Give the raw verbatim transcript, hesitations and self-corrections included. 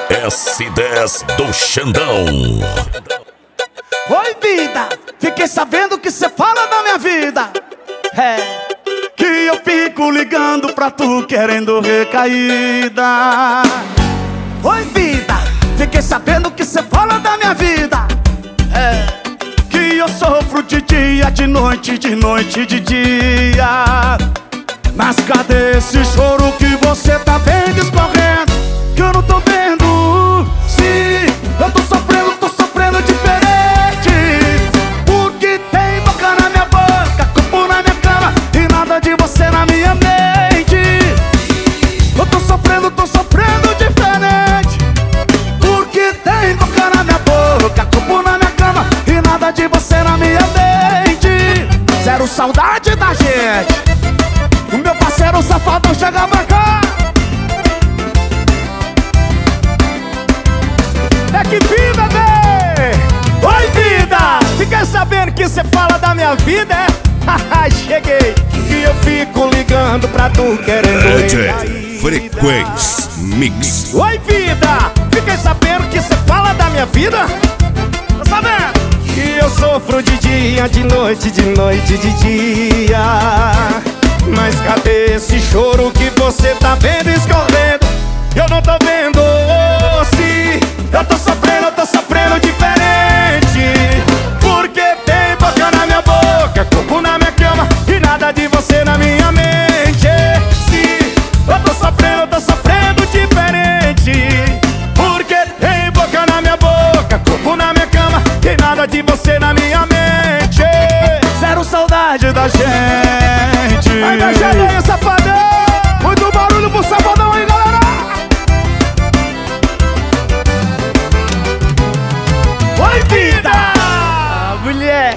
S dez do Xandão. Oi, vida, fiquei sabendo que cê fala da minha vida. É, que eu fico ligando pra tu querendo recaída. Oi, vida, fiquei sabendo que cê fala da minha vida. É, que eu sofro de dia, de noite, de noite, de dia. Mas cadê esse choro que você tá vendo escorrendo? Que eu não tô vendo. Sim, eu tô sofrendo, tô sofrendo diferente. Porque tem boca na minha boca, corpo na minha cama e nada de você na minha mente. Eu tô sofrendo, tô sofrendo diferente. Porque tem boca na minha boca, corpo na minha cama e nada de você na minha mente. Zero saudade da gente. O meu parceiro safadão chega pra cá. É que vida, bebê! Oi, vida! Fiquei sabendo que cê fala da minha vida, é? Haha, cheguei! E eu fico ligando pra tu querendo D J Frequência Mix. Oi, vida! Fiquei sabendo que cê fala da minha vida? Tá sabendo? Que eu sofro de dia, de noite, de noite, de dia. Mas cadê esse choro que você tá vendo escorrendo? Eu não tô vendo. Se eu tô sofrendo, eu tô sofrendo diferente. Porque tem boca na minha boca, corpo na minha cama e nada de você na minha mente. Se eu tô sofrendo, eu tô sofrendo diferente. Porque tem boca na minha boca, corpo na minha cama e nada de você na minha mente. Zero saudade da gente. Ainda gereia, safadão. Muito barulho pro safadão aí, galera. Oi, vida!